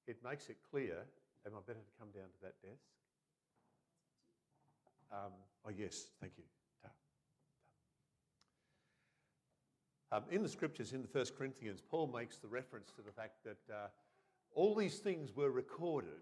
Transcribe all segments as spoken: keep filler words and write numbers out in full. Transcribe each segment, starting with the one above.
it makes it clear. Am I better to come down to that desk? Um, oh, yes, thank you. Um, in the scriptures, in the First Corinthians, Paul makes the reference to the fact that uh, all these things were recorded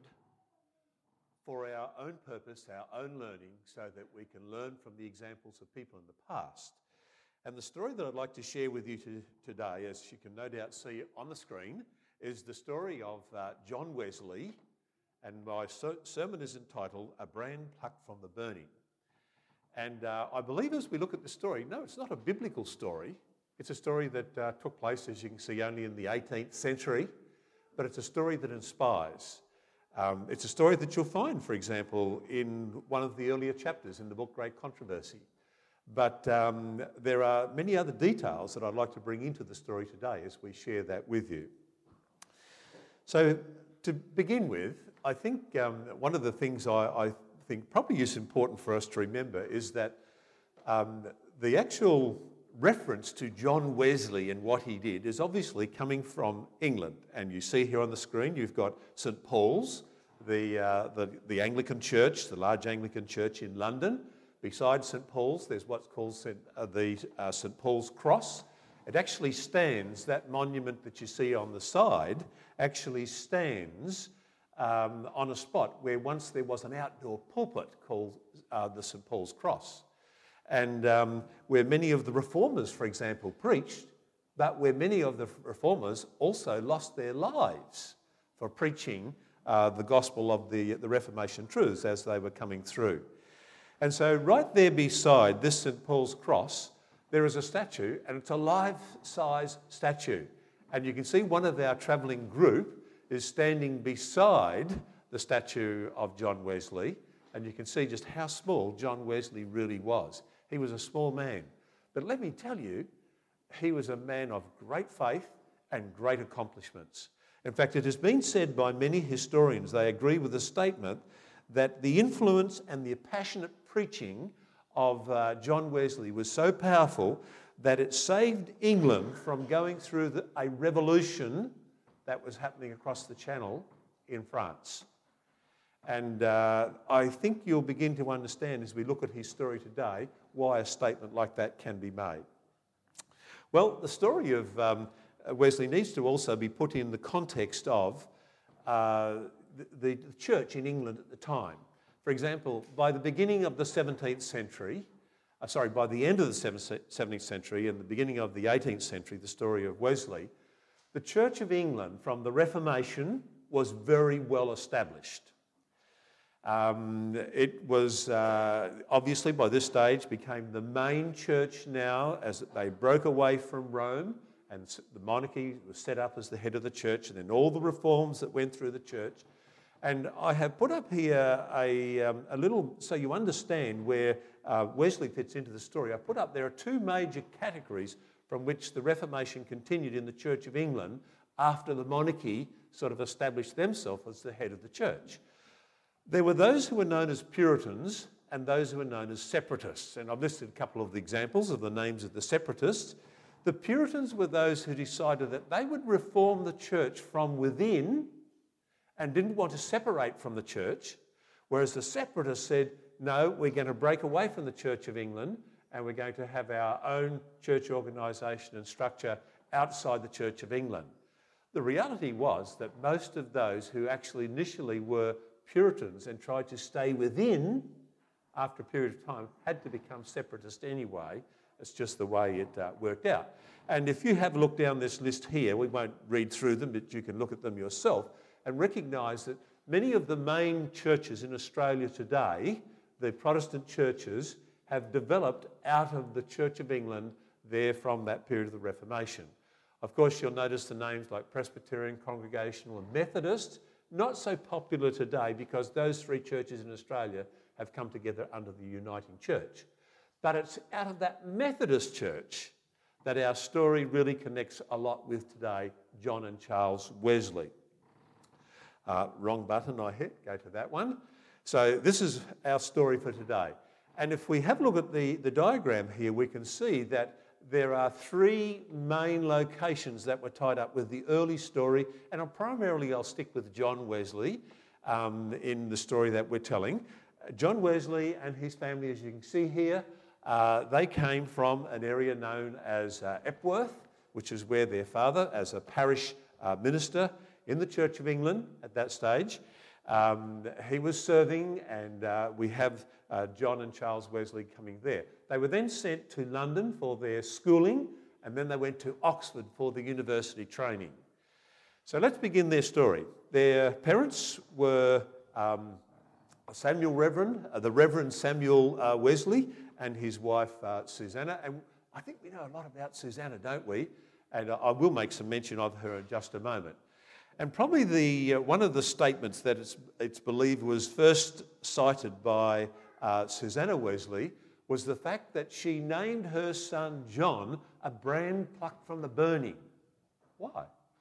for our own purpose, our own learning, so that we can learn from the examples of people in the past. And the story that I'd like to share with you to, today, as you can no doubt see on the screen, is the story of uh, John Wesley, and my ser- sermon is entitled, A Brand Plucked from the Burning. And uh, I believe as we look at the story, no, it's not a biblical story. It's a story that uh, took place, as you can see, only in the eighteenth century, but it's a story that inspires. Um, it's a story that you'll find, for example, in one of the earlier chapters in the book Great Controversy. But um, there are many other details that I'd like to bring into the story today as we share that with you. So to begin with, I think um, one of the things I, I think probably is important for us to remember is that um, the actual reference to John Wesley and what he did is obviously coming from England. And you see here on the screen, you've got Saint Paul's, the, uh, the, the Anglican church, the large Anglican church in London. Beside Saint Paul's, there's what's called Saint, uh, the uh, Saint Paul's Cross. It actually stands, that monument that you see on the side, actually stands um, on a spot where once there was an outdoor pulpit called uh, the Saint Paul's Cross. And um, where many of the reformers, for example, preached, but where many of the reformers also lost their lives for preaching uh, the gospel of the, the Reformation truths as they were coming through. And so right there beside this Saint Paul's Cross, there is a statue, and it's a life-size statue. And you can see one of our travelling group is standing beside the statue of John Wesley, and you can see just how small John Wesley really was. He was a small man. But let me tell you, he was a man of great faith and great accomplishments. In fact, it has been said by many historians, they agree with the statement, that the influence and the passionate preaching of uh, John Wesley was so powerful that it saved England from going through the, a revolution that was happening across the Channel in France. And uh, I think you'll begin to understand as we look at his story today why a statement like that can be made. Well, the story of um, Wesley needs to also be put in the context of uh, the, the church in England at the time. For example, by the beginning of the seventeenth century, uh, sorry, by the end of the seventeenth century and the beginning of the eighteenth century, the story of Wesley, the Church of England from the Reformation was very well established. Um, it was uh, obviously by this stage became the main church now as they broke away from Rome, and the monarchy was set up as the head of the church, and then all the reforms that went through the church. And I have put up here a, um, a little, so you understand where uh, Wesley fits into the story. I put up there are two major categories from which the Reformation continued in the Church of England after the monarchy sort of established themselves as the head of the church. There were those who were known as Puritans and those who were known as separatists. And I've listed a couple of the examples of the names of the separatists. The Puritans were those who decided that they would reform the church from within and didn't want to separate from the church, whereas the separatists said, no, we're going to break away from the Church of England and we're going to have our own church organisation and structure outside the Church of England. The reality was that most of those who actually initially were Puritans and tried to stay within after a period of time had to become separatist anyway. It's just the way it uh, worked out. And if you have a look down this list here, we won't read through them, but you can look at them yourself and recognise that many of the main churches in Australia today, the Protestant churches, have developed out of the Church of England there from that period of the Reformation. Of course, you'll notice the names like Presbyterian, Congregational and Methodist, not so popular today because those three churches in Australia have come together under the Uniting Church. But it's out of that Methodist church that our story really connects a lot with today, John and Charles Wesley. Uh, wrong button I hit, go to that one. So this is our story for today. And if we have a look at the, the diagram here, we can see that there are three main locations that were tied up with the early story, and I'll primarily I'll stick with John Wesley um, in the story that we're telling. John Wesley and his family, as you can see here, uh, they came from an area known as uh, Epworth, which is where their father, as a parish uh, minister in the Church of England at that stage, um, he was serving, and uh, we have uh, John and Charles Wesley coming there. They were then sent to London for their schooling, and then they went to Oxford for the university training. So let's begin their story. Their parents were um, Samuel Reverend, uh, the Reverend Samuel uh, Wesley, and his wife uh, Susanna. And I think we know a lot about Susanna, don't we? And I will make some mention of her in just a moment. And probably the uh, one of the statements that it's, it's believed was first cited by uh, Susanna Wesley was the fact that she named her son John a brand plucked from the burning. Why?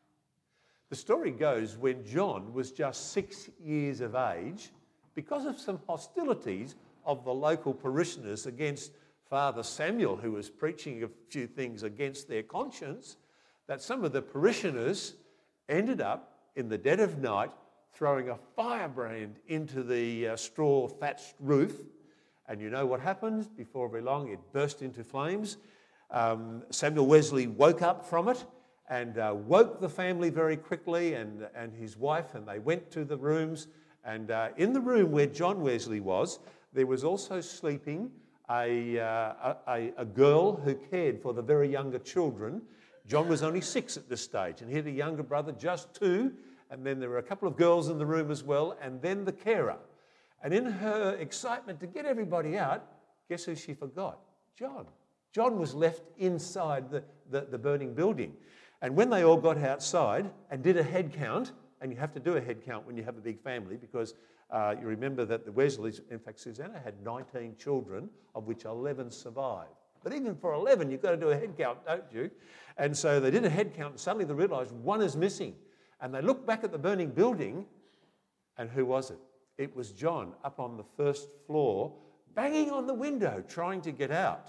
The story goes when John was just six years of age, because of some hostilities of the local parishioners against Father Samuel, who was preaching a few things against their conscience, that some of the parishioners ended up in the dead of night throwing a firebrand into the uh, straw thatched roof. And you know what happened? Before very long, it burst into flames. Um, Samuel Wesley woke up from it and uh, woke the family very quickly, and, and his wife, and they went to the rooms. And uh, in the room where John Wesley was, there was also sleeping a, uh, a, a girl who cared for the very younger children. John was only six at this stage, and he had a younger brother, just two, and then there were a couple of girls in the room as well, and then the carer. And in her excitement to get everybody out, guess who she forgot? John. John was left inside the, the, the burning building. And when they all got outside and did a head count, and you have to do a head count when you have a big family, because uh, you remember that the Wesleys, in fact, Susanna had nineteen children, of which eleven survived. But even for eleven, you've got to do a head count, don't you? And so they did a head count, and suddenly they realised one is missing. And they looked back at the burning building, and who was it? It was John up on the first floor, banging on the window, trying to get out.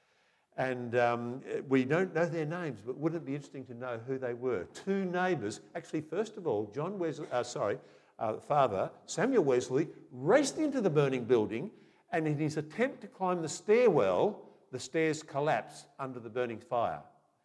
And um, we don't know their names, but wouldn't it be interesting to know who they were? Two neighbours. Actually, first of all, John Wesley, uh, sorry, uh, father, Samuel Wesley, raced into the burning building, and in his attempt to climb the stairwell, the stairs collapsed under the burning fire.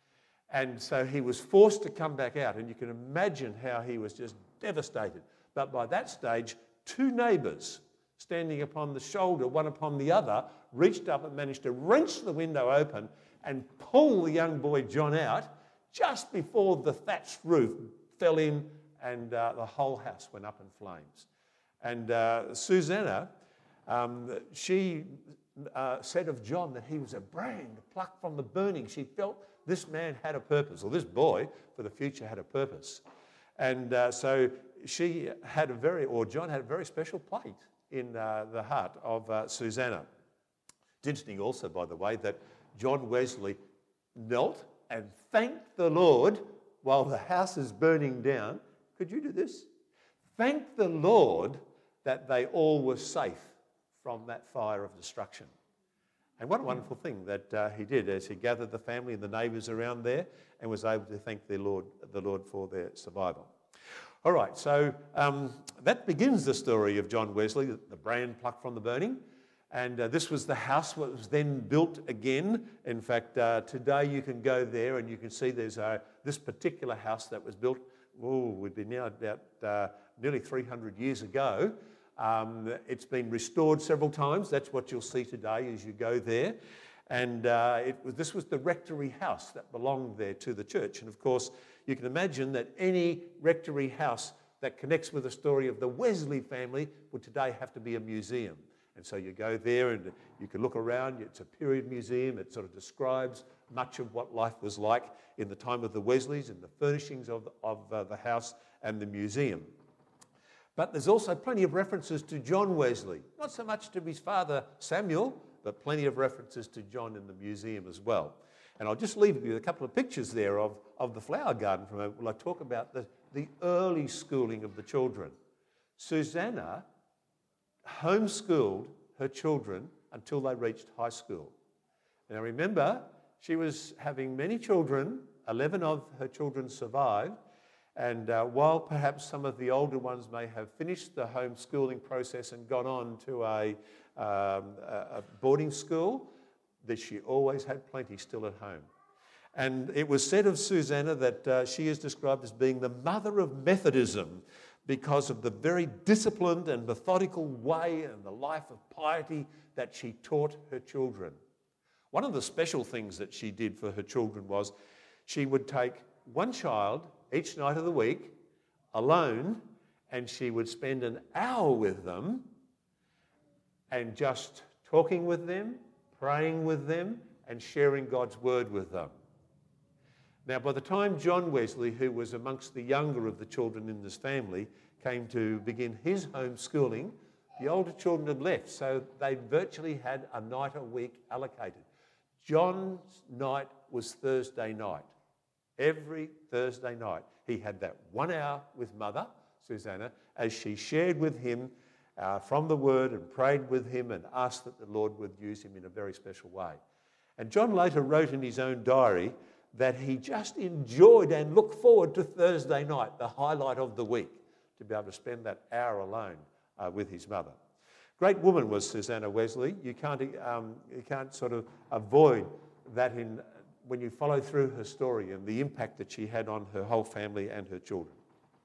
And so he was forced to come back out, and you can imagine how he was just devastated. But by that stage, two neighbours, standing upon the shoulder, one upon the other, reached up and managed to wrench the window open and pull the young boy John out just before the thatched roof fell in and uh, the whole house went up in flames. And uh, Susanna, um, she uh, said of John that he was a brand plucked from the burning. She felt this man had a purpose, or this boy for the future had a purpose. And uh, so she had a very, or John had a very special place in uh, the heart of uh, Susanna. It's interesting also, by the way, that John Wesley knelt and thanked the Lord while the house is burning down. Could you do this? Thank the Lord that they all were safe from that fire of destruction. And what a wonderful thing that uh, he did as he gathered the family and the neighbours around there and was able to thank their Lord, the Lord for their survival. All right, so um, that begins the story of John Wesley, the brand plucked from the burning. And uh, this was the house that was then built again. In fact, uh, today you can go there and you can see there's a, this particular house that was built, oh, we've been now about uh, nearly three hundred years ago. Um, it's been restored several times. That's what you'll see today as you go there. And uh, it was, this was the rectory house that belonged there to the church. And of course, you can imagine that any rectory house that connects with the story of the Wesley family would today have to be a museum. And so you go there and you can look around. It's a period museum. It sort of describes much of what life was like in the time of the Wesleys and the furnishings of, of uh, the house and the museum. But there's also plenty of references to John Wesley. Not so much to his father Samuel, but plenty of references to John in the museum as well. And I'll just leave you with a couple of pictures there of, of the flower garden for a moment while I talk about the, the early schooling of the children. Susanna homeschooled her children until they reached high school. Now remember, she was having many children. eleven of her children survived. And uh, while perhaps some of the older ones may have finished the homeschooling process and gone on to a, um, a boarding school, that she always had plenty still at home. And it was said of Susanna that uh, she is described as being the mother of Methodism because of the very disciplined and methodical way and the life of piety that she taught her children. One of the special things that she did for her children was she would take one child each night of the week alone, and she would spend an hour with them and just talking with them, praying with them, and sharing God's word with them. Now, by the time John Wesley, who was amongst the younger of the children in this family, came to begin his homeschooling, the older children had left, so they virtually had a night a week allocated. John's night was Thursday night. Every Thursday night, he had that one hour with Mother, Susanna, as she shared with him uh, from the Word and prayed with him and asked that the Lord would use him in a very special way. And John later wrote in his own diary that he just enjoyed and looked forward to Thursday night, the highlight of the week, to be able to spend that hour alone uh, with his mother. Great woman was Susanna Wesley. You can't, um, you can't sort of avoid that in when you follow through her story and the impact that she had on her whole family and her children.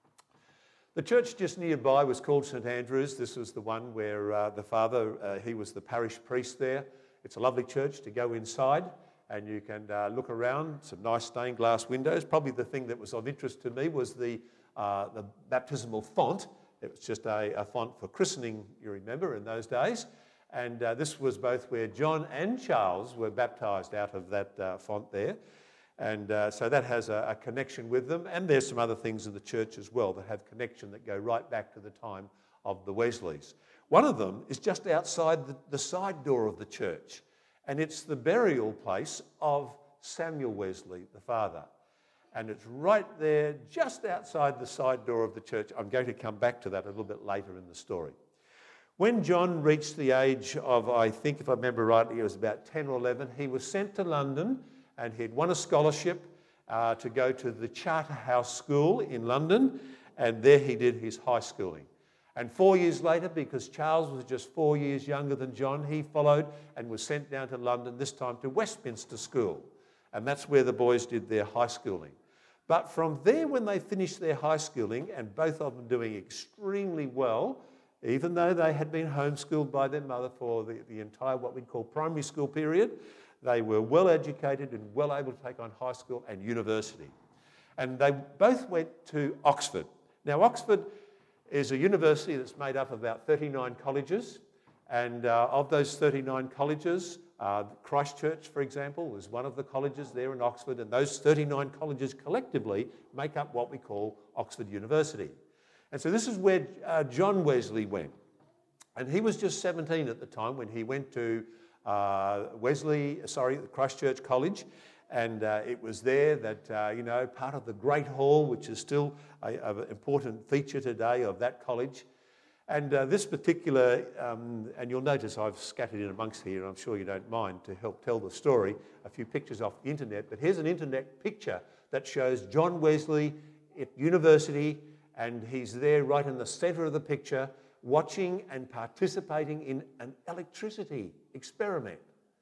The church just nearby was called St Andrews. This was the one where uh, the father, uh, he was the parish priest there. It's a lovely church to go inside, and you can uh, look around, some nice stained glass windows. Probably the thing that was of interest to me was the, uh, the baptismal font. It was just a, a font for christening, you remember, in those days. And uh, this was both where John and Charles were baptised out of that uh, font there. And uh, so that has a, a connection with them. And there's some other things in the church as well that have connection that go right back to the time of the Wesleys. One of them is just outside the, the side door of the church. And it's the burial place of Samuel Wesley, the father. And it's right there, just outside the side door of the church. I'm going to come back to that a little bit later in the story. When John reached the age of, I think if I remember rightly, he was about ten or eleven, he was sent to London, and he'd won a scholarship uh, to go to the Charterhouse School in London, and there he did his high schooling. And four years later, because Charles was just four years younger than John, he followed and was sent down to London, this time to Westminster School. And that's where the boys did their high schooling. But from there, when they finished their high schooling, and both of them doing extremely well, even though they had been homeschooled by their mother for the, the entire what we'd call primary school period, they were well educated and well able to take on high school and university. And they both went to Oxford. Now, Oxford is a university that's made up of about thirty-nine colleges. And uh, of those thirty-nine colleges, uh, Christ Church, for example, was one of the colleges there in Oxford. And those thirty-nine colleges collectively make up what we call Oxford University. And so this is where uh, John Wesley went. And he was just seventeen at the time when he went to uh, Wesley, sorry, Christ Church College. And uh, it was there that, uh, you know, part of the Great Hall, which is still an important feature today of that college. And uh, this particular, um, and you'll notice I've scattered in amongst here, and I'm sure you don't mind, to help tell the story, a few pictures off the internet. But here's an internet picture that shows John Wesley at university, and he's there right in the centre of the picture, watching and participating in an electricity experiment.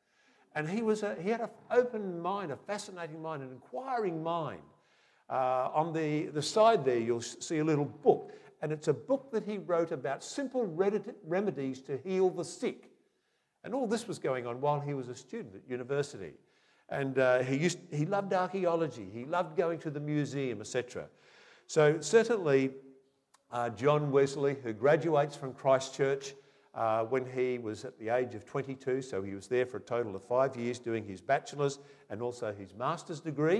And he was a, he had an open mind, a fascinating mind, an inquiring mind. Uh, on the, the side there, you'll see a little book. And it's a book that he wrote about simple remedies to heal the sick. And all this was going on while he was a student at university. And uh, he, used, he loved archaeology. He loved going to the museum, et cetera. So certainly uh, John Wesley, who graduates from Christ Church uh, when he was at the age of twenty-two, so he was there for a total of five years doing his bachelor's and also his master's degree.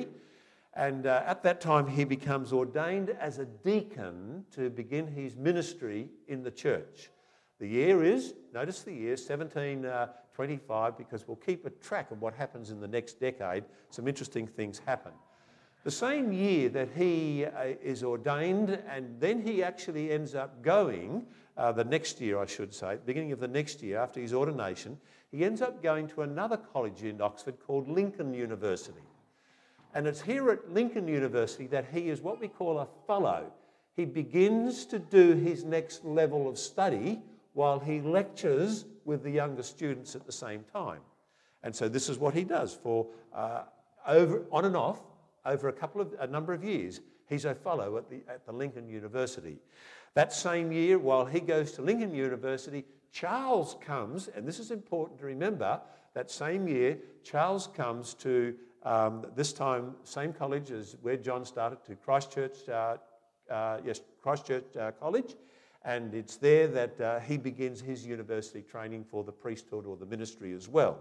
And uh, at that time, he becomes ordained as a deacon to begin his ministry in the church. The year is, notice the year, seventeen twenty-five, because we'll keep a track of what happens in the next decade. Some interesting things happen. The same year that he uh, is ordained, and then he actually ends up going, uh, the next year I should say, beginning of the next year after his ordination, he ends up going to another college in Oxford called Lincoln University. And it's here at Lincoln University that he is what we call a fellow. He begins to do his next level of study while he lectures with the younger students at the same time. And so this is what he does for uh, over on and off over a couple of a number of years. He's a fellow at the at the Lincoln University. That same year, while he goes to Lincoln University, Charles comes, and this is important to remember. That same year, Charles comes to um, this time same college as where John started, to Christchurch. Uh, uh, yes, Christchurch uh, College. And it's there that uh, he begins his university training for the priesthood or the ministry as well.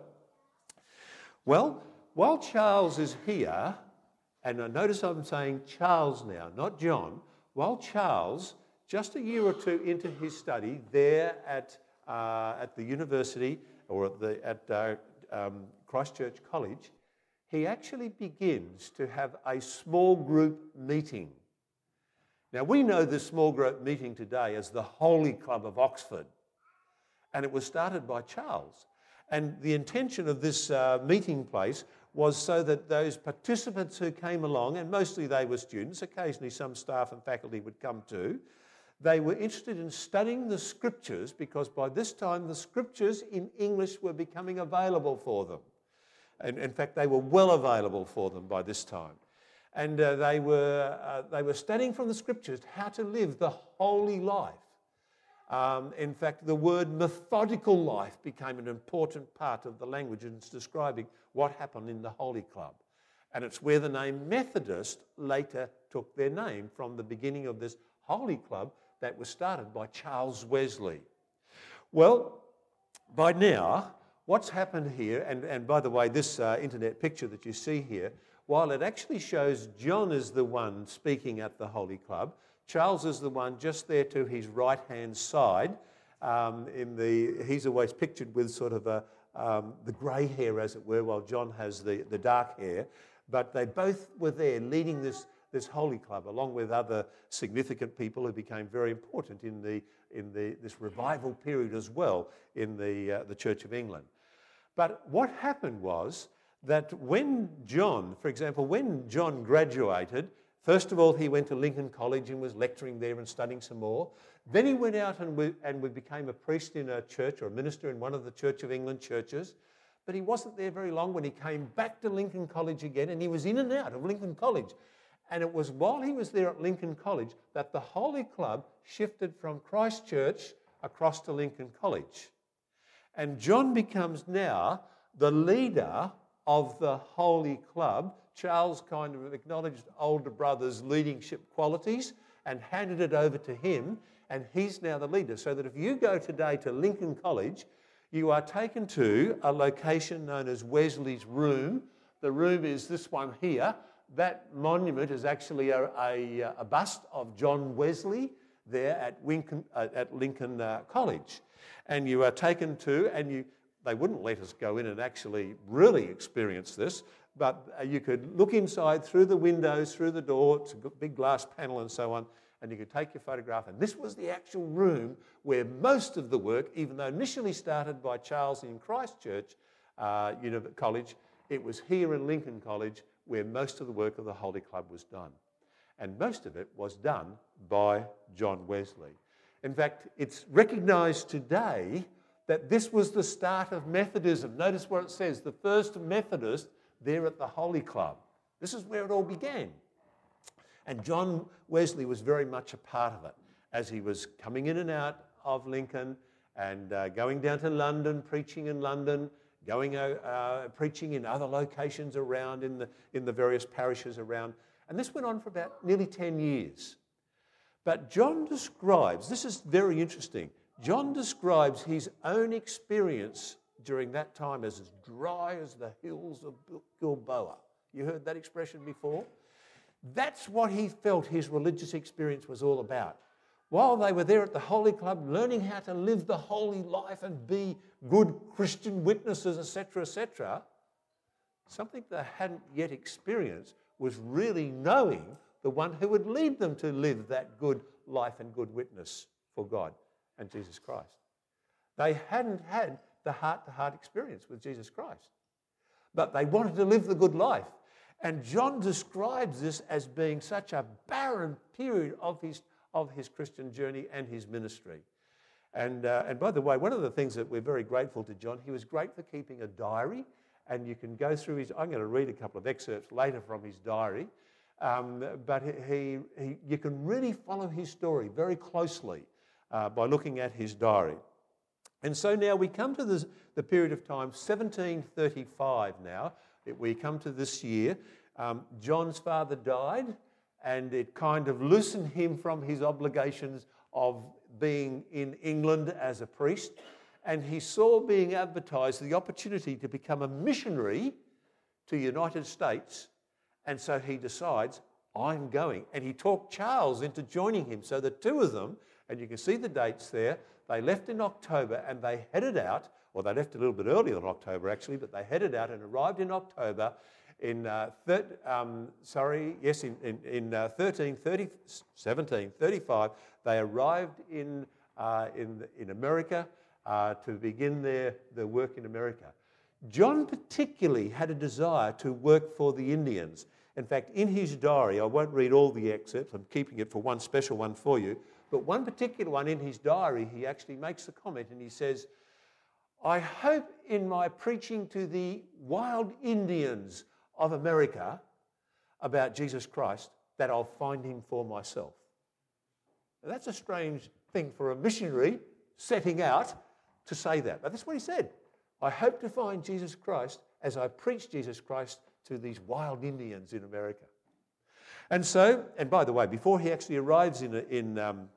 Well, while Charles is here, and I notice I'm saying Charles now, not John, while Charles, just a year or two into his study there at uh, at the university or at, the, at uh, um, Christchurch College, he actually begins to have a small group meeting. Now, we know this small group meeting today as the Holy Club of Oxford, and it was started by Charles. And the intention of this uh, meeting place was so that those participants who came along, and mostly they were students, occasionally some staff and faculty would come too, they were interested in studying the scriptures, because by this time the scriptures in English were becoming available for them. And in fact, they were well available for them by this time. And uh, they were uh, they were studying from the scriptures how to live the holy life. Um, in fact, the word methodical life became an important part of the language, and it's describing what happened in the Holy Club. And it's where the name Methodist later took their name, from the beginning of this Holy Club that was started by Charles Wesley. Well, by now, what's happened here, and, and by the way, this uh, internet picture that you see here, while it actually shows John is the one speaking at the Holy Club, Charles is the one just there to his right-hand side. Um, in the, he's always pictured with sort of a, um, the grey hair, as it were, while John has the, the dark hair. But they both were there leading this, this Holy Club, along with other significant people who became very important in, the, in the, this revival period as well in the, uh, the Church of England. But what happened was that when John, for example, when John graduated, first of all, he went to Lincoln College and was lecturing there and studying some more. Then he went out and we, and we became a priest in a church, or a minister in one of the Church of England churches. But he wasn't there very long when he came back to Lincoln College again, and he was in and out of Lincoln College. And it was while he was there at Lincoln College that the Holy Club shifted from Christchurch across to Lincoln College. And John becomes now the leader of the Holy Club. Charles kind of acknowledged older brother's leadership qualities and handed it over to him, and he's now the leader. So that if you go today to Lincoln College, you are taken to a location known as Wesley's Room. The room is this one here. That monument is actually a, a, a bust of John Wesley there at, Wincoln, uh, at Lincoln uh, College. And you are taken to, and you they wouldn't let us go in and actually really experience this, but uh, you could look inside through the windows, through the door, it's a big glass panel and so on, and you could take your photograph. And this was the actual room where most of the work, even though initially started by Charles in Christchurch uh, College, it was here in Lincoln College where most of the work of the Holy Club was done. And most of it was done by John Wesley. In fact, it's recognised today that this was the start of Methodism. Notice where it says, the first Methodist there at the Holy Club. This is where it all began. And John Wesley was very much a part of it as he was coming in and out of Lincoln and uh, going down to London, preaching in London, going uh, preaching in other locations around in the, in the various parishes around. And this went on for about nearly ten years. But John describes, this is very interesting, John describes his own experience during that time as as dry as the hills of Gilboa. You heard that expression before? That's what he felt his religious experience was all about. While they were there at the Holy Club, learning how to live the holy life and be good Christian witnesses, et cetera, et cetera, something they hadn't yet experienced was really knowing the one who would lead them to live that good life and good witness for God and Jesus Christ. They hadn't had the heart-to-heart experience with Jesus Christ, but they wanted to live the good life. And John describes this as being such a barren period of his, of his Christian journey and his ministry. And, uh, and by the way, one of the things that we're very grateful to John, he was great for keeping a diary, and you can go through his, I'm going to read a couple of excerpts later from his diary, um, but he, he, you can really follow his story very closely uh, by looking at his diary. And so now we come to this, the period of time, seventeen thirty-five now. We come to this year. Um, John's father died, and it kind of loosened him from his obligations of being in England as a priest. And he saw being advertised the opportunity to become a missionary to the United States. And so he decides, I'm going. And he talked Charles into joining him. So the two of them, and you can see the dates there, they left in October and they headed out, or they left a little bit earlier than October actually, but they headed out and arrived in October in, uh, thir- um, sorry, yes, in, in, in uh, thirteen thirty, seventeen thirty-five, they arrived in, uh, in, in America uh, to begin their, their work in America. John particularly had a desire to work for the Indians. In fact, in his diary, I won't read all the excerpts, I'm keeping it for one special one for you, but one particular one in his diary, he actually makes a comment and he says, I hope in my preaching to the wild Indians of America about Jesus Christ that I'll find him for myself. Now, that's a strange thing for a missionary setting out to say that. But that's what he said. I hope to find Jesus Christ as I preach Jesus Christ to these wild Indians in America. And so, and by the way, before he actually arrives in, in, um,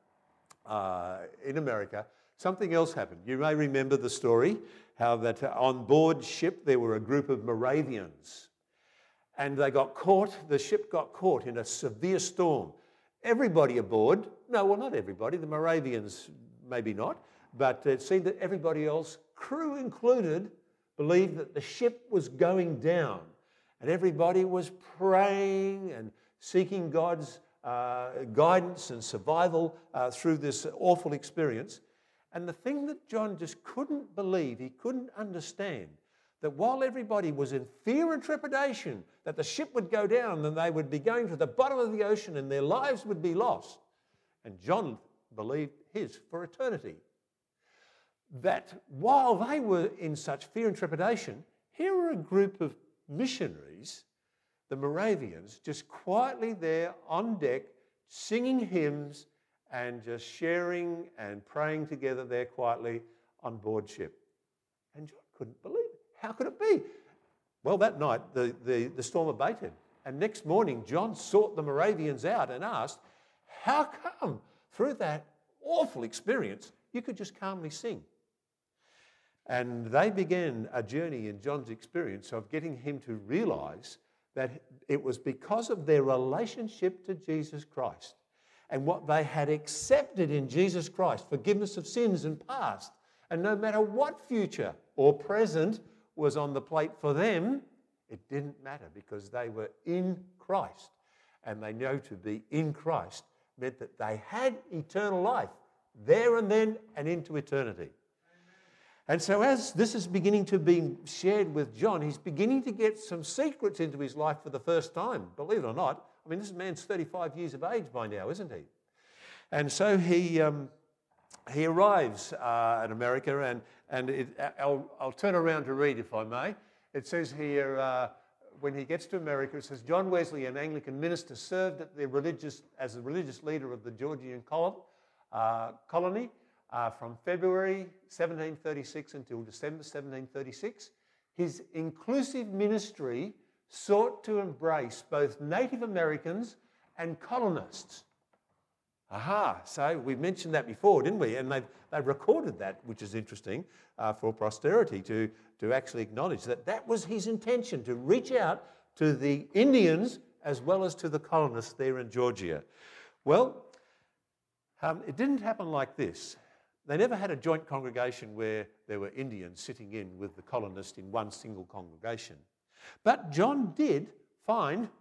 uh, in America, something else happened. You may remember the story, how that on board ship there were a group of Moravians. And they got caught, the ship got caught in a severe storm. Everybody aboard, no, well, not everybody, the Moravians maybe not, but it seemed that everybody else, crew included, believed that the ship was going down. And everybody was praying and seeking God's uh, guidance and survival uh, through this awful experience. And the thing that John just couldn't believe, he couldn't understand, that while everybody was in fear and trepidation that the ship would go down and they would be going to the bottom of the ocean and their lives would be lost, and John believed his for eternity, that while they were in such fear and trepidation, here were a group of missionaries, the Moravians, just quietly there on deck, singing hymns and just sharing and praying together there quietly on board ship. And John couldn't believe it. How could it be? Well, that night the, the, the storm abated. And next morning, John sought the Moravians out and asked, how come through that awful experience you could just calmly sing? And they began a journey in John's experience of getting him to realize that it was because of their relationship to Jesus Christ and what they had accepted in Jesus Christ, forgiveness of sins and past. And no matter what future or present was on the plate for them, it didn't matter because they were in Christ. And they know to be in Christ meant that they had eternal life there and then and into eternity. And so as this is beginning to be shared with John, he's beginning to get some secrets into his life for the first time, believe it or not. I mean, this man's thirty-five years of age by now, isn't he? And so he um, he arrives uh, in America, and, and it, I'll, I'll turn around to read, if I may. It says here, uh, when he gets to America, it says, John Wesley, an Anglican minister, served at the religious, as the religious leader of the Georgian col- uh, colony, Uh, from February seventeen thirty-six until December seventeen thirty-six. His inclusive ministry sought to embrace both Native Americans and colonists. Aha, so we mentioned that before, didn't we? And they've, they've recorded that, which is interesting uh, for posterity to, to actually acknowledge that that was his intention, to reach out to the Indians as well as to the colonists there in Georgia. Well, um, it didn't happen like this. They never had a joint congregation where there were Indians sitting in with the colonists in one single congregation. But John did find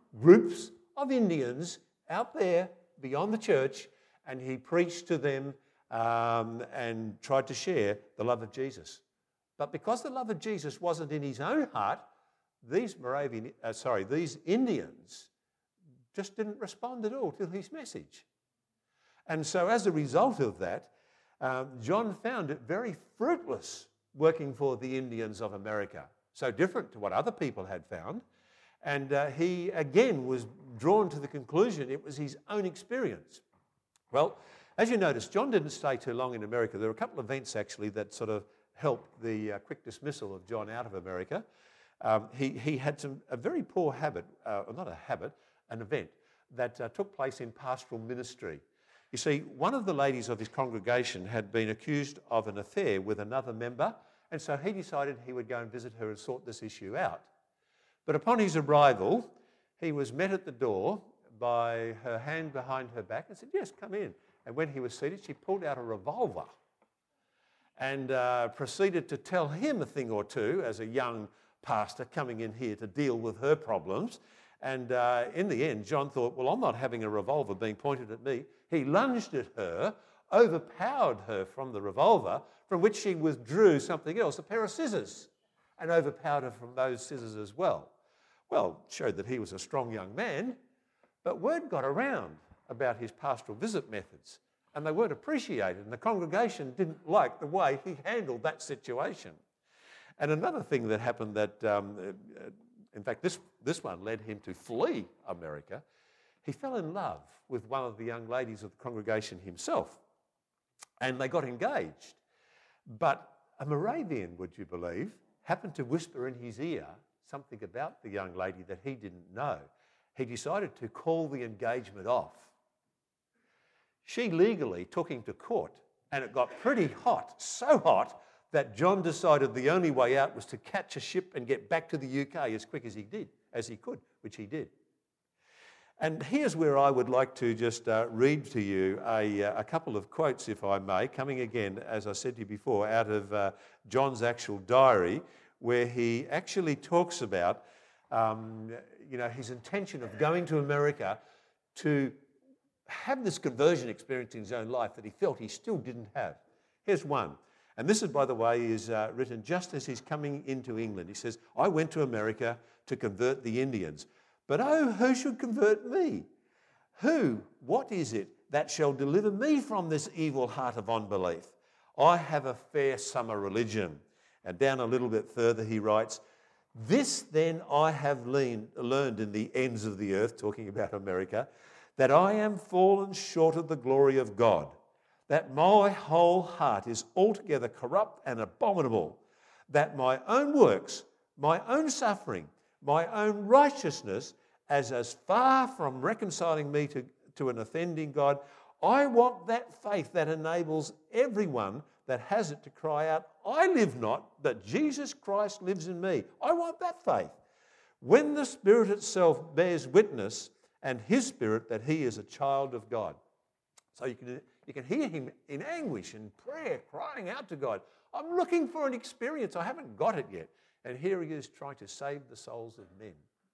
groups of Indians out there beyond the church, and he preached to them um, and tried to share the love of Jesus. But because the love of Jesus wasn't in his own heart, these Moravian, uh, sorry, these Indians just didn't respond at all to his message. And so as a result of that, um, John found it very fruitless working for the Indians of America. So different to what other people had found. And uh, he again was drawn to the conclusion it was his own experience. Well, as you notice, John didn't stay too long in America. There were a couple of events actually that sort of helped the uh, quick dismissal of John out of America. Um, he, he had some a very poor habit, uh, not a habit, an event that uh, took place in pastoral ministry. You see, one of the ladies of his congregation had been accused of an affair with another member, and so he decided he would go and visit her and sort this issue out. But upon his arrival, he was met at the door by her hand behind her back and said, "Yes, come in." And when he was seated, she pulled out a revolver and uh, proceeded to tell him a thing or two as a young pastor coming in here to deal with her problems. And uh, in the end, John thought, well, I'm not having a revolver being pointed at me. He lunged at her, overpowered her from the revolver, from which she withdrew something else, a pair of scissors, and overpowered her from those scissors as well. Well, it showed that he was a strong young man, but word got around about his pastoral visit methods, and they weren't appreciated, and the congregation didn't like the way he handled that situation. And another thing that happened that, um, uh, in fact, this, this one led him to flee America. He fell in love with one of the young ladies of the congregation himself, and they got engaged. But a Moravian, would you believe, happened to whisper in his ear something about the young lady that he didn't know. He decided to call the engagement off. She legally took him to court, and it got pretty hot, so hot that John decided the only way out was to catch a ship and get back to the U K as quick as he did, as he could, which he did. And here's where I would like to just uh, read to you a, a couple of quotes, if I may, coming again, as I said to you before, out of uh, John's actual diary, where he actually talks about um, you know, his intention of going to America to have this conversion experience in his own life that he felt he still didn't have. Here's one. And this is, by the way, is uh, written just as he's coming into England. He says, "I went to America to convert the Indians. But oh, who should convert me? Who, what is it that shall deliver me from this evil heart of unbelief? I have a fair summer religion." And down a little bit further he writes, "This then I have lean, learned in the ends of the earth," talking about America, "that I am fallen short of the glory of God, that my whole heart is altogether corrupt and abominable, that my own works, my own suffering, my own righteousness, as as far from reconciling me to, to an offending God, I want that faith that enables everyone that has it to cry out, I live not, but Jesus Christ lives in me. I want that faith. When the Spirit itself bears witness, and his Spirit, that he is a child of God." So you can, you can hear him in anguish and prayer, crying out to God, "I'm looking for an experience. I haven't got it yet." And here he is trying to save the souls of men.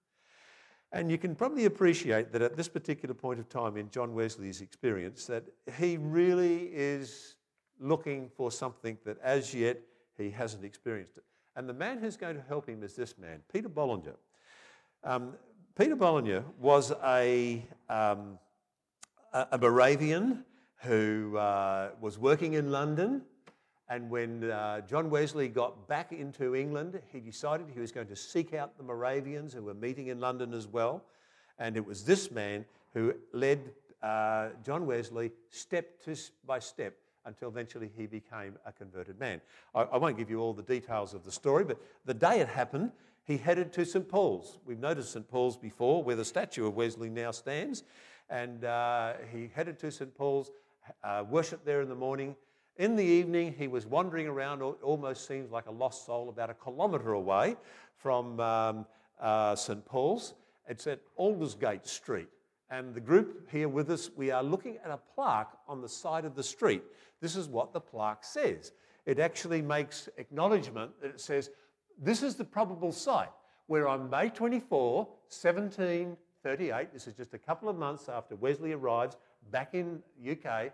And you can probably appreciate that at this particular point of time in John Wesley's experience, that he really is looking for something that as yet he hasn't experienced it. And the man who's going to help him is this man, Peter Bollinger. Um, Peter Bollinger was a, um, a, a Moravian who uh, was working in London. And when uh, John Wesley got back into England, he decided he was going to seek out the Moravians who were meeting in London as well. And it was this man who led uh, John Wesley step to, by step until eventually he became a converted man. I, I won't give you all the details of the story, but the day it happened, he headed to Saint Paul's. We've noticed Saint Paul's before, where the statue of Wesley now stands. And uh, he headed to Saint Paul's, uh, worshipped there in the morning. In the evening, he was wandering around, almost seems like a lost soul, about a kilometre away from um, uh, Saint Paul's. It's at Aldersgate Street. And the group here with us, we are looking at a plaque on the side of the street. This is what the plaque says. It actually makes acknowledgement that it says, this is the probable site where on May twenty-fourth, seventeen thirty-eight, this is just a couple of months after Wesley arrives back in U K,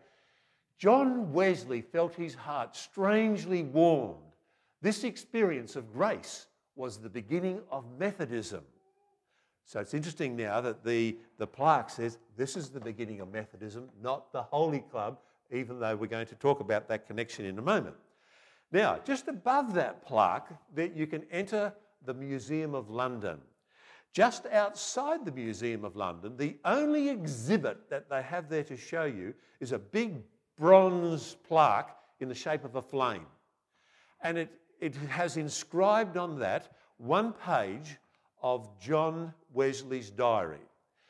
John Wesley felt his heart strangely warmed. This experience of grace was the beginning of Methodism. So it's interesting now that the, the plaque says this is the beginning of Methodism, not the Holy Club, even though we're going to talk about that connection in a moment. Now, just above that plaque, that you can enter the Museum of London. Just outside the Museum of London, the only exhibit that they have there to show you is a big bronze plaque in the shape of a flame. And it, it has inscribed on that one page of John Wesley's diary.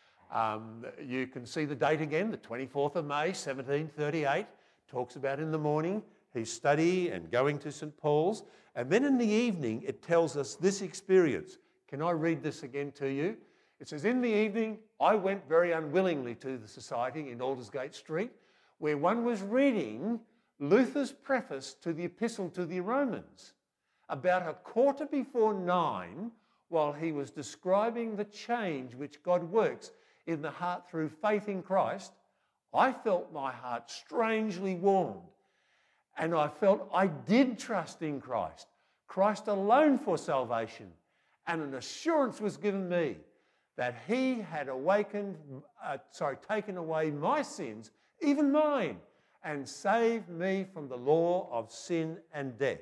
Um, you can see the date again, the twenty-fourth of May, seventeen thirty-eight. Talks about in the morning his study and going to Saint Paul's. And then in the evening, it tells us this experience. Can I read this again to you? It says, in the evening, I went very unwillingly to the society in Aldersgate Street, where one was reading Luther's preface to the Epistle to the Romans. About a quarter before nine, while he was describing the change which God works in the heart through faith in Christ, I felt my heart strangely warmed. And I felt I did trust in Christ, Christ alone for salvation. And an assurance was given me that he had awakened, uh, sorry, taken away my sins, even mine, and saved me from the law of sin and death.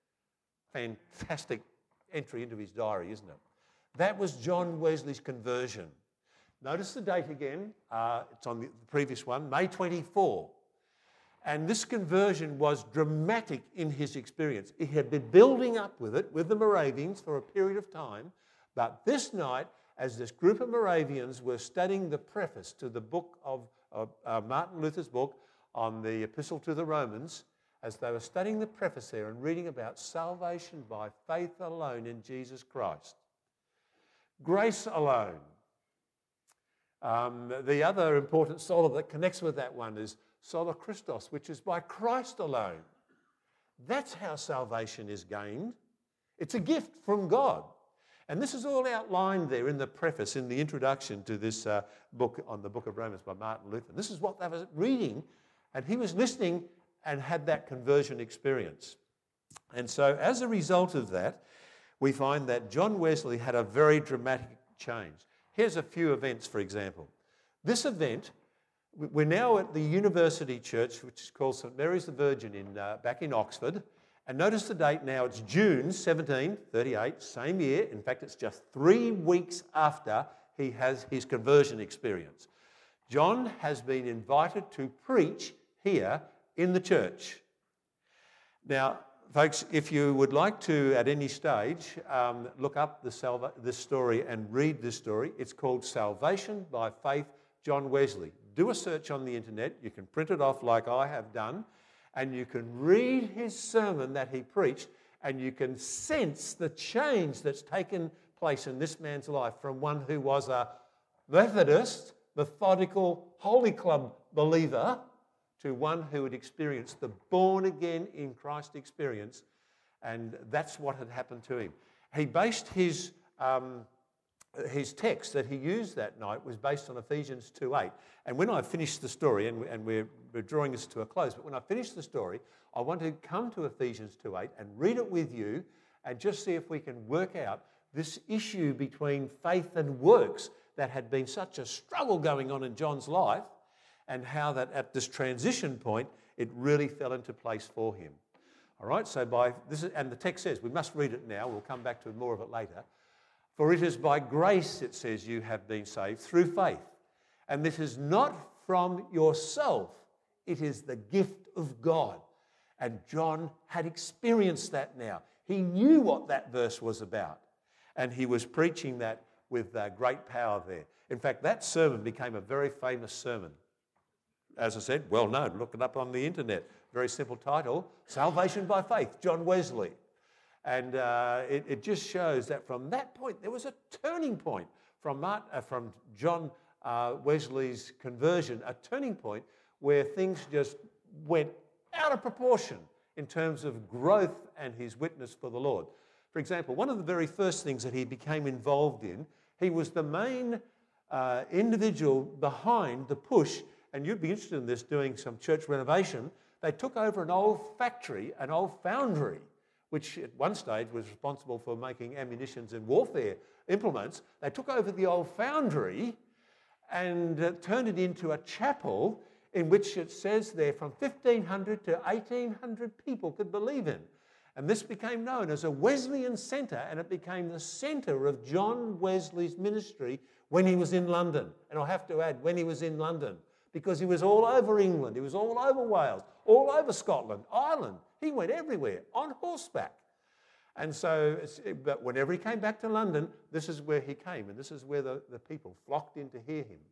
Fantastic entry into his diary, isn't it? That was John Wesley's conversion. Notice the date again. Uh, it's on the previous one, May twenty-fourth. And this conversion was dramatic in his experience. He had been building up with it, with the Moravians, for a period of time. But this night, as this group of Moravians were studying the preface to the book of, of uh, Martin Luther's book on the Epistle to the Romans, as they were studying the preface there and reading about salvation by faith alone in Jesus Christ. Grace alone. Um, the other important sola that connects with that one is sola Christos, which is by Christ alone. That's how salvation is gained. It's a gift from God. And this is all outlined there in the preface, in the introduction to this uh, book on the Book of Romans by Martin Luther. This is what they were reading, and he was listening and had that conversion experience. And so as a result of that, we find that John Wesley had a very dramatic change. Here's a few events, for example. This event, we're now at the University Church, which is called Saint Mary's the Virgin in, uh, back in Oxford. And notice the date now, it's June seventeenth, thirty-eight, same year. In fact, it's just three weeks after he has his conversion experience. John has been invited to preach here in the church. Now, folks, if you would like to, at any stage, um, look up the salva- this story and read this story. It's called Salvation by Faith, John Wesley. Do a search on the internet. You can print it off like I have done, and you can read his sermon that he preached, and you can sense the change that's taken place in this man's life from one who was a Methodist, methodical, Holy Club believer to one who had experienced the born-again in Christ experience, and that's what had happened to him. He based his, um, his text that he used that night was based on Ephesians two eight. And when I finished the story, and, and we're, we're drawing this to a close, but when I finished the story, I want to come to Ephesians two eight and read it with you and just see if we can work out this issue between faith and works that had been such a struggle going on in John's life, and how that at this transition point, it really fell into place for him. All right, so by this is, and the text says, we must read it now, we'll come back to more of it later. For it is by grace, it says, you have been saved through faith. And this is not from yourself, it is the gift of God. And John had experienced that now. He knew what that verse was about. And he was preaching that with uh, great power there. In fact, that sermon became a very famous sermon. As I said, well known, look it up on the internet. Very simple title, Salvation by Faith, John Wesley. And uh, it, it just shows that from that point, there was a turning point from, Martin, uh, from John uh, Wesley's conversion, a turning point where things just went out of proportion in terms of growth and his witness for the Lord. For example, one of the very first things that he became involved in, he was the main uh, individual behind the push, and you'd be interested in this, doing some church renovation. They took over an old factory, an old foundry, which at one stage was responsible for making ammunitions and warfare implements. They took over the old foundry and uh, turned it into a chapel in which it says there from fifteen hundred to eighteen hundred people could believe in. And this became known as a Wesleyan centre, and it became the centre of John Wesley's ministry when he was in London. And I'll have to add, when he was in London, because he was all over England, he was all over Wales, all over Scotland, Ireland. He went everywhere on horseback. And so, but whenever he came back to London, this is where he came, and this is where the, the people flocked in to hear him.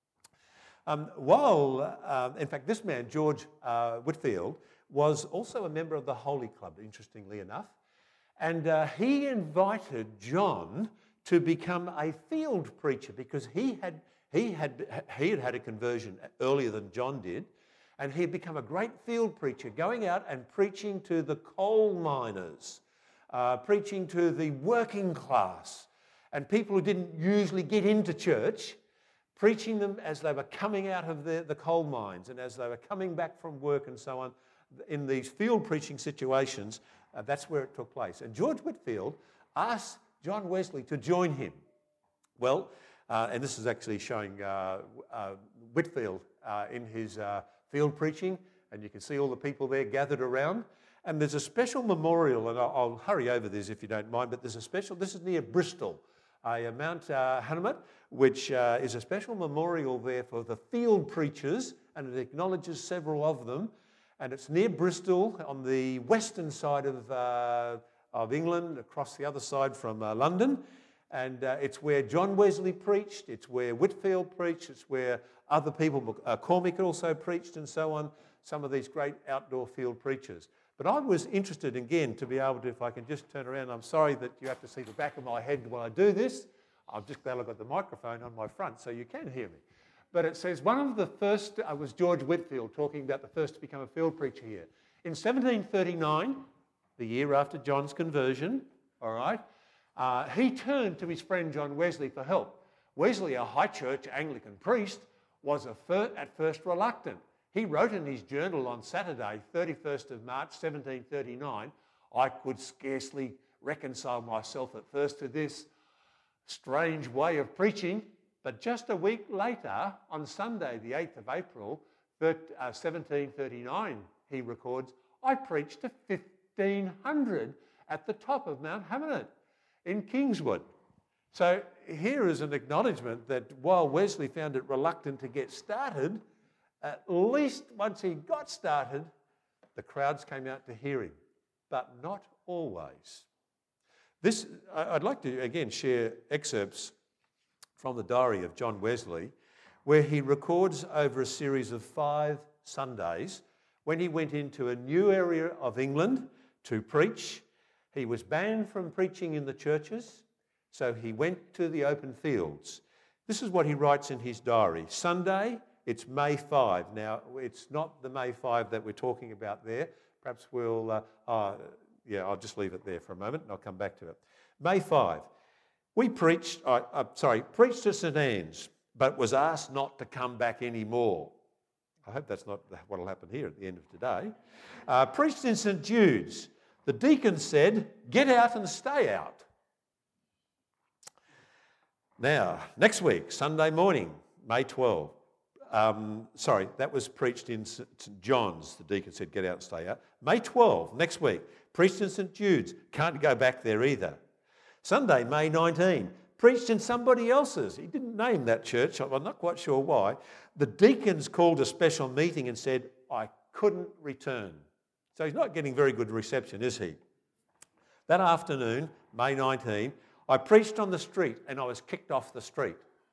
Um, while, uh, in fact, this man, George uh, Whitefield, was also a member of the Holy Club, interestingly enough, and uh, he invited John to become a field preacher because he had he had he had had a conversion earlier than John did, and he had become a great field preacher, going out and preaching to the coal miners, uh, preaching to the working class, and people who didn't usually get into church, preaching them as they were coming out of the, the coal mines and as they were coming back from work and so on. In these field preaching situations, uh, that's where it took place. And George Whitefield asked John Wesley to join him. Well, uh, and this is actually showing uh, uh, Whitefield uh, in his uh, field preaching, and you can see all the people there gathered around. And there's a special memorial, and I'll, I'll hurry over this if you don't mind, but there's a special, this is near Bristol, uh, Mount uh, Hanumat, which uh, is a special memorial there for the field preachers, and it acknowledges several of them. And it's near Bristol on the western side of, uh, of England, across the other side from uh, London. And uh, it's where John Wesley preached, it's where Whitefield preached, it's where other people, uh, Cormac also preached and so on, some of these great outdoor field preachers. But I was interested, again, to be able to, if I can just turn around, I'm sorry that you have to see the back of my head while I do this. I'm just glad I've got the microphone on my front so you can hear me. But it says one of the first uh, was George Whitefield, talking about the first to become a field preacher here. In seventeen thirty-nine, the year after John's conversion, all right, uh, he turned to his friend John Wesley for help. Wesley, a high church Anglican priest, was a fir- at first reluctant. He wrote in his journal on Saturday, thirty-first of March, seventeen thirty-nine, I could scarcely reconcile myself at first to this strange way of preaching. But just a week later, on Sunday, the eighth of April, seventeen thirty-nine, he records, I preached to fifteen hundred at the top of Mount Hanumat in Kingswood. So here is an acknowledgement that while Wesley found it reluctant to get started, at least once he got started, the crowds came out to hear him, but not always. This, I'd like to, again, share excerpts from the diary of John Wesley, where he records over a series of five Sundays when he went into a new area of England to preach. He was banned from preaching in the churches, so he went to the open fields. This is what he writes in his diary. Sunday, it's May fifth. Now, it's not the May fifth that we're talking about there. Perhaps we'll, uh, uh, yeah, I'll just leave it there for a moment and I'll come back to it. May fifth. We preached, uh, uh, sorry, preached to St Anne's, but was asked not to come back anymore. I hope that's not what will happen here at the end of today. Uh, preached in St Jude's. The deacon said, get out and stay out. Now, next week, Sunday morning, May twelfth. Um, sorry, that was preached in St John's. The deacon said, get out and stay out. May twelfth, next week, preached in St Jude's. Can't go back there either. Sunday, May nineteenth, preached in somebody else's. He didn't name that church. I'm not quite sure why. The deacons called a special meeting and said, I couldn't return. So he's not getting very good reception, is he? That afternoon, May nineteenth, I preached on the street and I was kicked off the street.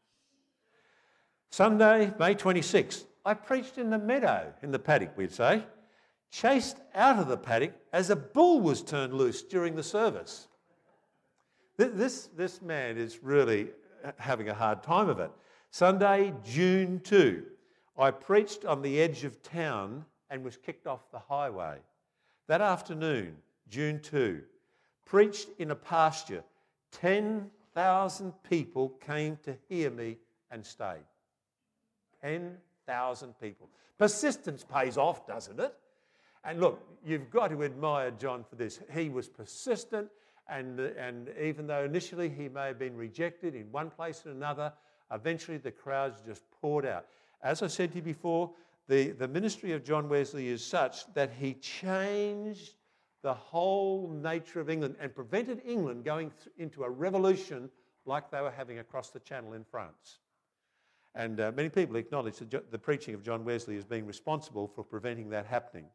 Sunday, May twenty-sixth, I preached in the meadow, in the paddock, we'd say, chased out of the paddock as a bull was turned loose during the service. This, this man is really having a hard time of it. Sunday, June second, I preached on the edge of town and was kicked off the highway. That afternoon, June second, preached in a pasture. ten thousand people came to hear me and stayed. ten thousand people. Persistence pays off, doesn't it? And look, you've got to admire John for this. He was persistent, and, and even though initially he may have been rejected in one place and another, eventually the crowds just poured out. As I said to you before, the, the ministry of John Wesley is such that he changed the whole nature of England and prevented England going th- into a revolution like they were having across the Channel in France. And uh, many people acknowledge the, the preaching of John Wesley as being responsible for preventing that happening.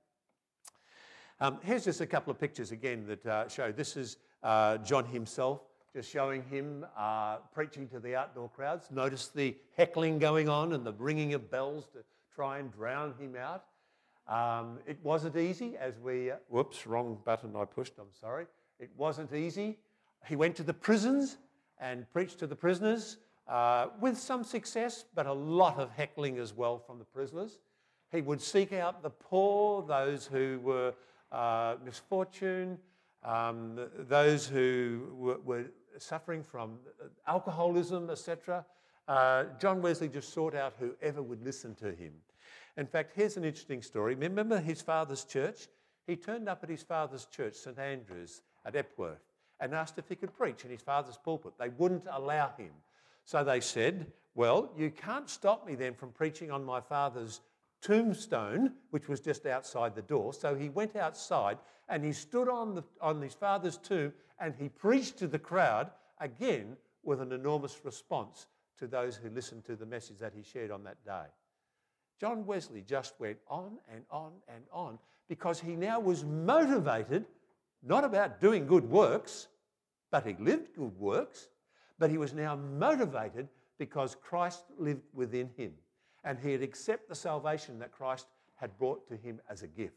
Um, here's just a couple of pictures again that uh, show this is uh, John himself, just showing him uh, preaching to the outdoor crowds. Notice the heckling going on and the ringing of bells to try and drown him out. Um, it wasn't easy as we... Uh, whoops, wrong button I pushed, I'm sorry. It wasn't easy. He went to the prisons and preached to the prisoners uh, with some success, but a lot of heckling as well from the prisoners. He would seek out the poor, those who were uh, misfortune, um, those who were, were suffering from alcoholism, et cetera. Uh, John Wesley just sought out whoever would listen to him. In fact, here's an interesting story. Remember his father's church? He turned up at his father's church, St Andrews, at Epworth, and asked if he could preach in his father's pulpit. They wouldn't allow him. So they said, well, you can't stop me then from preaching on my father's tombstone, which was just outside the door. So he went outside and he stood on, the, on his father's tomb and he preached to the crowd, again, with an enormous response to those who listened to the message that he shared on that day. John Wesley just went on and on and on because he now was motivated, not about doing good works, but he lived good works, but he was now motivated because Christ lived within him and he had accepted the salvation that Christ had brought to him as a gift.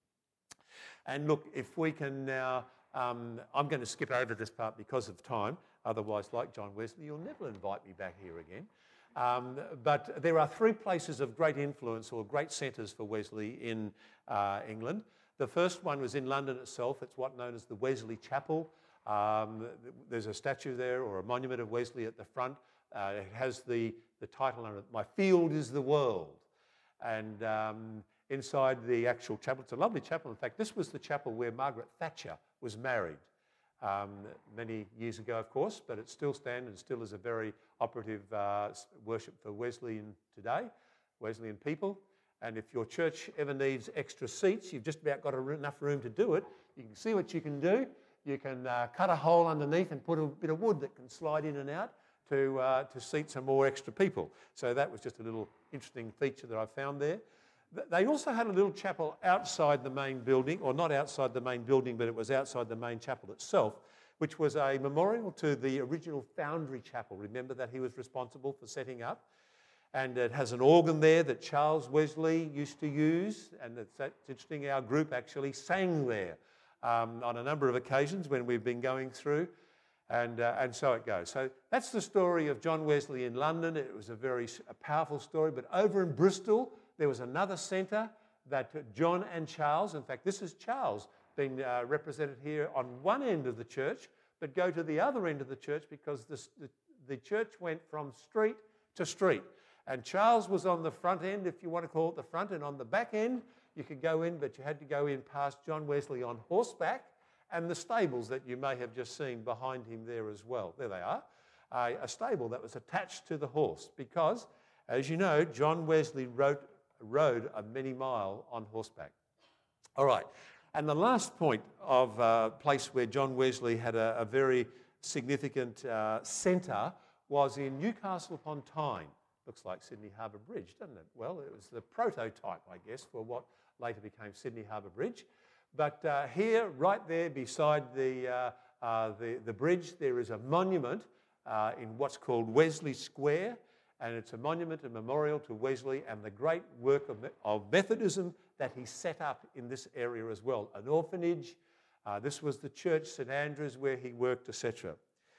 And look, if we can now, um, I'm going to skip over this part because of time, otherwise, like John Wesley, you'll never invite me back here again. Um, but there are three places of great influence or great centres for Wesley in uh, England. The first one was in London itself. It's what's known as the Wesley Chapel. Um, there's a statue there or a monument of Wesley at the front. Uh, it has the, the title on it, "My Field is the World." And um, inside the actual chapel, it's a lovely chapel. In fact, this was the chapel where Margaret Thatcher was married. Um, many years ago, of course, but it still stands and still is a very operative uh, worship for Wesleyan today, Wesleyan people. And if your church ever needs extra seats, you've just about got a, enough room to do it. You can see what you can do. You can uh, cut a hole underneath and put a bit of wood that can slide in and out to, uh, to seat some more extra people. So that was just a little interesting feature that I found there. They also had a little chapel outside the main building, or not outside the main building, but it was outside the main chapel itself, which was a memorial to the original Foundry Chapel. Remember that he was responsible for setting up. And it has an organ there that Charles Wesley used to use, and it's, it's interesting, our group actually sang there um, on a number of occasions when we've been going through, and, uh, and so it goes. So that's the story of John Wesley in London. It was a very a powerful story, but over in Bristol, there was another centre that John and Charles, in fact, this is Charles being uh, represented here on one end of the church, but go to the other end of the church because this, the, the church went from street to street. And Charles was on the front end, if you want to call it the front, and on the back end, you could go in, but you had to go in past John Wesley on horseback and the stables that you may have just seen behind him there as well. There they are, uh, a stable that was attached to the horse because, as you know, John Wesley wrote rode a many mile on horseback. All right, and the last point of uh, place where John Wesley had a, a very significant uh, centre was in Newcastle upon Tyne. Looks like Sydney Harbour Bridge, doesn't it? Well, it was the prototype, I guess, for what later became Sydney Harbour Bridge. But uh, here, right there beside the, uh, uh, the, the bridge, there is a monument uh, in what's called Wesley Square. And it's a monument, a memorial to Wesley and the great work of, of Methodism that he set up in this area as well. An orphanage, uh, this was the church, St Andrews, where he worked, et cetera.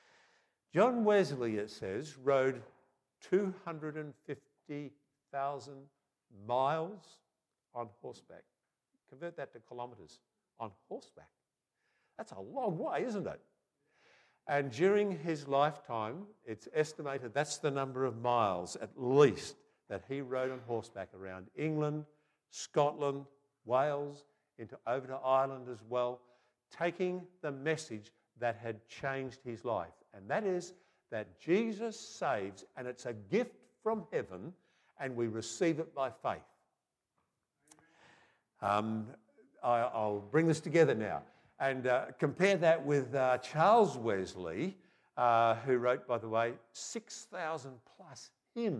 John Wesley, it says, rode two hundred fifty thousand miles on horseback. Convert that to kilometres on horseback. That's a long way, isn't it? And during his lifetime, it's estimated that's the number of miles at least that he rode on horseback around England, Scotland, Wales, into over to Ireland as well, taking the message that had changed his life. And that is that Jesus saves, and it's a gift from heaven, and we receive it by faith. Um, I, I'll bring this together now and uh, compare that with uh, Charles Wesley, uh, who wrote, by the way, six thousand plus hymns.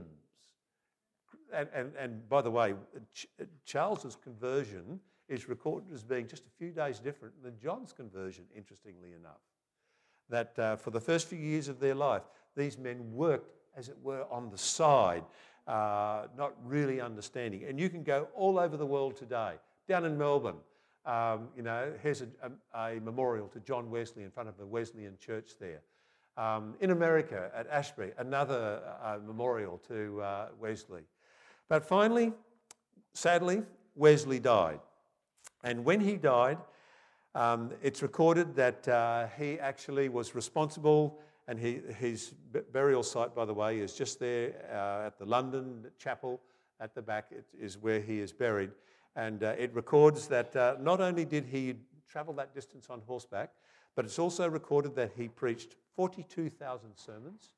And, and, and by the way, Ch- Charles's conversion is recorded as being just a few days different than John's conversion, interestingly enough. That uh, for the first few years of their life, these men worked, as it were, on the side, uh, not really understanding. And you can go all over the world today. Down in Melbourne, um, you know, here's a, a, a memorial to John Wesley in front of the Wesleyan church there. Um, in America, at Ashbury, another uh, memorial to uh, Wesley. But finally, sadly, Wesley died. And when he died, um, it's recorded that uh, he actually was responsible, and he, his b- burial site, by the way, is just there uh, at the London Chapel at the back. It is where he is buried. And uh, it records that uh, not only did he travel that distance on horseback, but it's also recorded that he preached forty-two thousand sermons.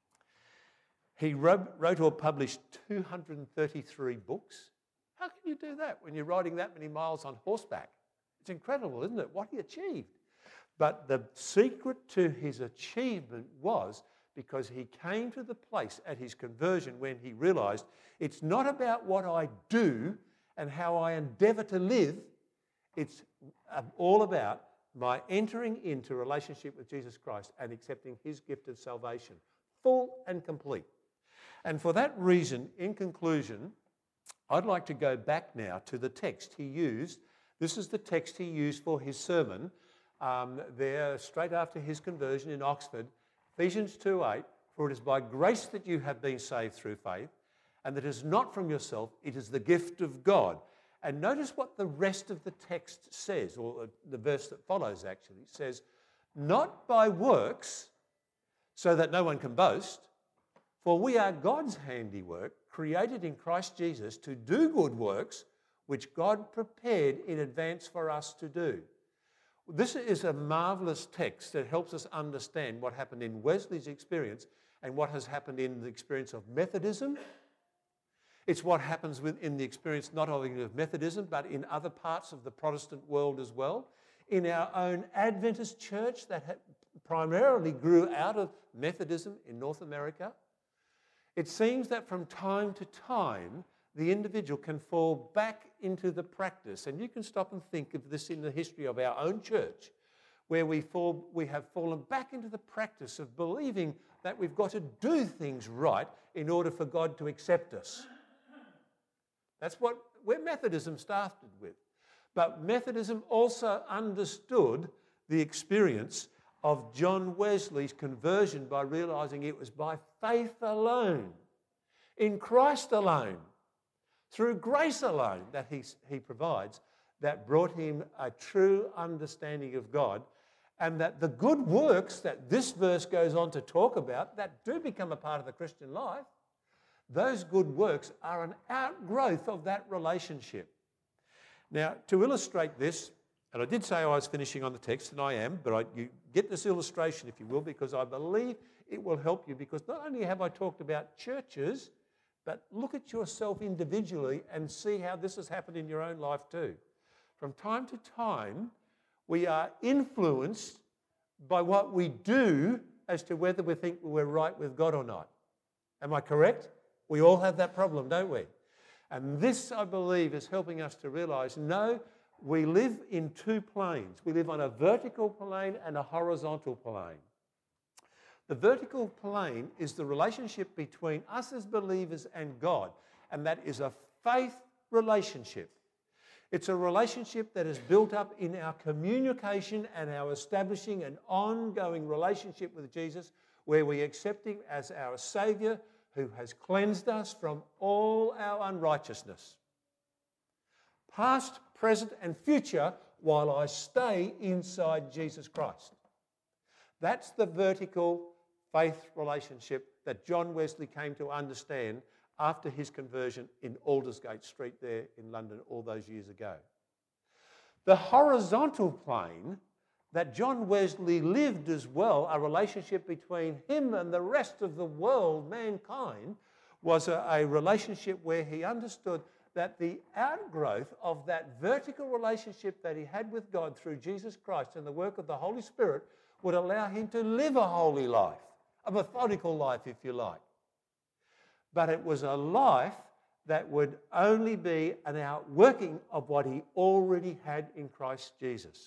He wrote, wrote or published two hundred thirty-three books. How can you do that when you're riding that many miles on horseback? It's incredible, isn't it, what he achieved? But the secret to his achievement was because he came to the place at his conversion when he realised it's not about what I do and how I endeavour to live. It's all about my entering into relationship with Jesus Christ and accepting his gift of salvation, full and complete. And for that reason, in conclusion, I'd like to go back now to the text he used. This is the text he used for his sermon um, there straight after his conversion in Oxford, Ephesians two eight, for it is by grace that you have been saved through faith, and that it is not from yourself, it is the gift of God. And notice what the rest of the text says, or the verse that follows actually. It says, not by works, so that no one can boast, for we are God's handiwork, created in Christ Jesus to do good works, which God prepared in advance for us to do. This is a marvellous text that helps us understand what happened in Wesley's experience and what has happened in the experience of Methodism. It's what happens in the experience not only of Methodism, but in other parts of the Protestant world as well. In our own Adventist church that primarily grew out of Methodism in North America. It seems that from time to time, the individual can fall back into the practice. And you can stop and think of this in the history of our own church, where we, fall, we have fallen back into the practice of believing that we've got to do things right in order for God to accept us. That's what where Methodism started with. But Methodism also understood the experience of John Wesley's conversion by realising it was by faith alone, in Christ alone, through grace alone that he, he provides, that brought him a true understanding of God, and that the good works that this verse goes on to talk about that do become a part of the Christian life, those good works are an outgrowth of that relationship. Now, to illustrate this, and I did say I was finishing on the text, and I am, but I, you get this illustration, if you will, because I believe it will help you, because not only have I talked about churches, but look at yourself individually and see how this has happened in your own life too. From time to time, we are influenced by what we do as to whether we think we're right with God or not. Am I correct? We all have that problem, don't we? And this, I believe, is helping us to realise, no, we live in two planes. We live on a vertical plane and a horizontal plane. The vertical plane is the relationship between us as believers and God, and that is a faith relationship. It's a relationship that is built up in our communication and our establishing an ongoing relationship with Jesus, where we accept him as our Saviour, who has cleansed us from all our unrighteousness, past, present and future, while I stay inside Jesus Christ. That's the vertical faith relationship that John Wesley came to understand after his conversion in Aldersgate Street there in London all those years ago. The horizontal plane that John Wesley lived as well, a relationship between him and the rest of the world, mankind, was a, a relationship where he understood that the outgrowth of that vertical relationship that he had with God through Jesus Christ and the work of the Holy Spirit would allow him to live a holy life, a methodical life, if you like. But it was a life that would only be an outworking of what he already had in Christ Jesus.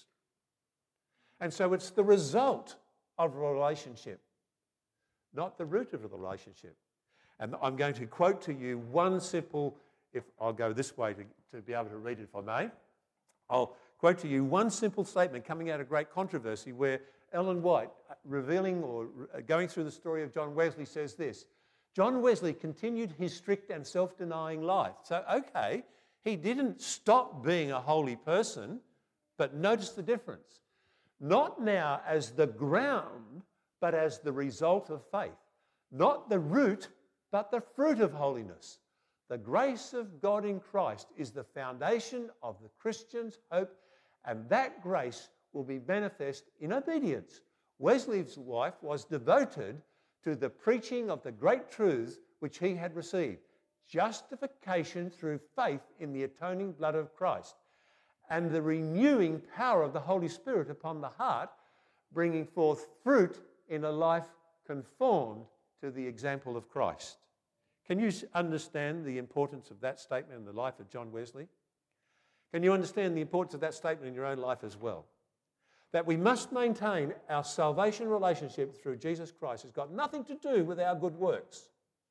And so it's the result of a relationship, not the root of the relationship. And I'm going to quote to you one simple, if I'll go this way to, to be able to read it if I may. I'll quote to you one simple statement coming out of great controversy where Ellen White, revealing or going through the story of John Wesley, says this: John Wesley continued his strict and self-denying life. So, okay, he didn't stop being a holy person, but notice the difference. Not now as the ground, but as the result of faith. Not the root, but the fruit of holiness. The grace of God in Christ is the foundation of the Christian's hope, and that grace will be manifest in obedience. Wesley's life was devoted to the preaching of the great truths which he had received. Justification through faith in the atoning blood of Christ, and the renewing power of the Holy Spirit upon the heart, bringing forth fruit in a life conformed to the example of Christ. Can you understand the importance of that statement in the life of John Wesley? Can you understand the importance of that statement in your own life as well? That we must maintain our salvation relationship through Jesus Christ has got nothing to do with our good works.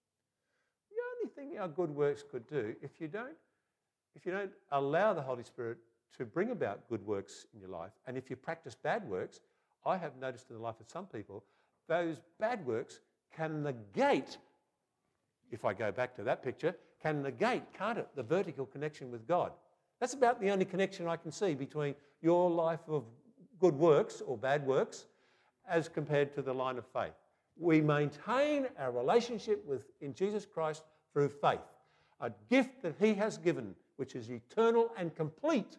The only thing our good works could do, if you don't, if you don't allow the Holy Spirit to bring about good works in your life, and if you practice bad works, I have noticed in the life of some people, those bad works can negate, if I go back to that picture, can negate, can't it, the vertical connection with God. That's about the only connection I can see between your life of good works or bad works as compared to the line of faith. We maintain our relationship with in Jesus Christ through faith, a gift that he has given, which is eternal and complete,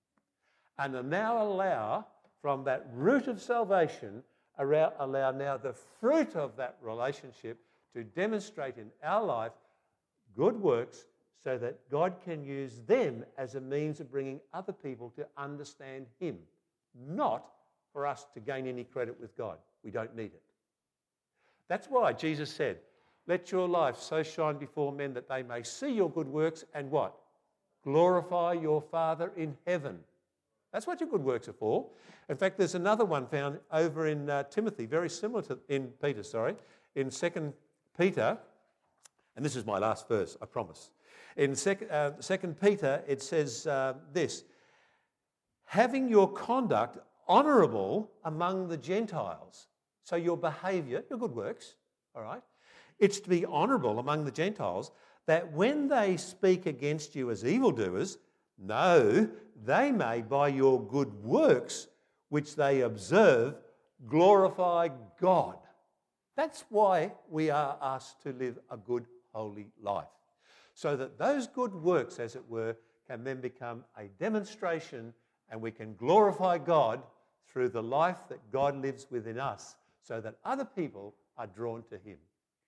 and now allow from that root of salvation, allow now the fruit of that relationship to demonstrate in our life good works so that God can use them as a means of bringing other people to understand him, not for us to gain any credit with God. We don't need it. That's why Jesus said, let your life so shine before men that they may see your good works and what? Glorify your Father in heaven. That's what your good works are for. In fact, there's another one found over in uh, Timothy, very similar to, in Peter, sorry, in Second Peter, and this is my last verse, I promise. In Second uh, Second Peter, it says uh, this, having your conduct honourable among the Gentiles. So your behaviour, your good works, all right, it's to be honourable among the Gentiles, that when they speak against you as evildoers, no, they may by your good works, which they observe, glorify God. That's why we are asked to live a good, holy life. So that those good works, as it were, can then become a demonstration and we can glorify God through the life that God lives within us so that other people are drawn to him.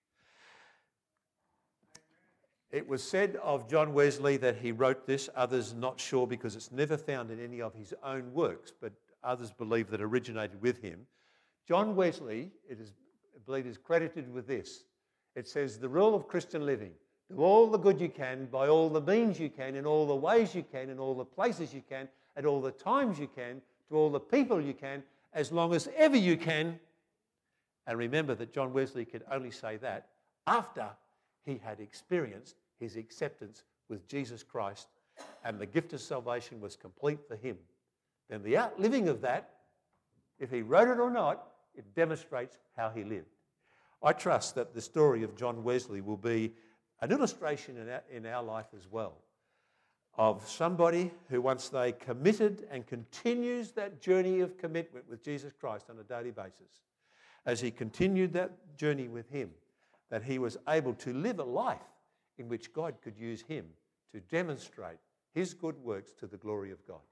It was said of John Wesley that he wrote this, others not sure because it's never found in any of his own works, but others believe that originated with him. John Wesley, it is, I believe, is credited with this. It says, the rule of Christian living, do all the good you can, by all the means you can, in all the ways you can, in all the places you can, at all the times you can, to all the people you can, as long as ever you can. And remember that John Wesley could only say that after he had experienced his acceptance with Jesus Christ and the gift of salvation was complete for him. Then the outliving of that, if he wrote it or not, it demonstrates how he lived. I trust that the story of John Wesley will be an illustration in our, in our life as well of somebody who, once they committed and continues that journey of commitment with Jesus Christ on a daily basis, as he continued that journey with him, that he was able to live a life in which God could use him to demonstrate his good works to the glory of God.